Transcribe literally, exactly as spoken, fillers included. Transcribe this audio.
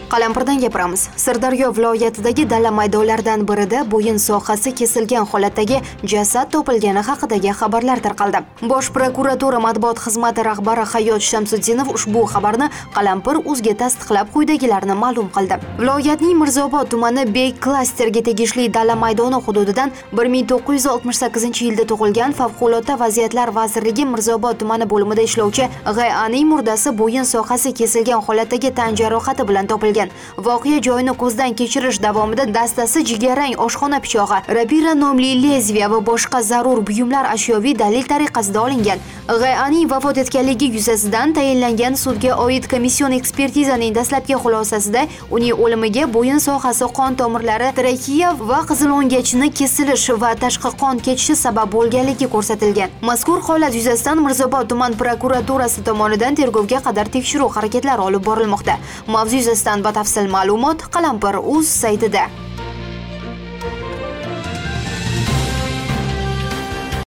Qalampirdan gapiramiz. Sirdaryo viloyatidagi dala maydonlaridan birida bo'yin sohasi kesilgan holatdagi jasad topilgani haqidagi xabarlar tarqaldi. Bosh prokuratura matbuot xizmati rahbari Hayot Shamsuddinov ushbu xabarni Qalampir uzga tasdiqlab quyidagilarni ma'lum qildi. Viloyatning Mirzobod tumani Bey klasterga tegishli dala maydoni hududidan bir ming to'qqiz yuz oltmish sakkizinchi yilda tug'ilgan Favqulodda vaziyatlar vazirligi Mirzobod tumani bo'limida ishlovchi G Aning murdasi bo'yin sohasi kesilgan holatdagi tan jarohati bilan topilgan. Voqea joyini ko'zdan kechirish davomida dastasi jigarrang oshxona pichog'i, rapira nomli lezviya va boshqa zarur buyumlar ashyoviy dalil tariqasida olingan. G Aning vafot etganligi yuzasidan tayinlangan sudga oid komission ekspertizaning dastlabki xulosasida uning o'limiga bo'yin sohasi qon tomirlari, trakeya va qizilo'ngachni kesilish va tashqi qon ketishi sabab bo'lganligi ko'rsatilgan. Mazkur holat yuzasidan Mirzobod tuman prokuraturasi tomonidan tergovga qadar tekshiruv harakatlari olib borilmoqda. Mavzu yuzasidan batafsil ma'lumot Qalampir uz saytida.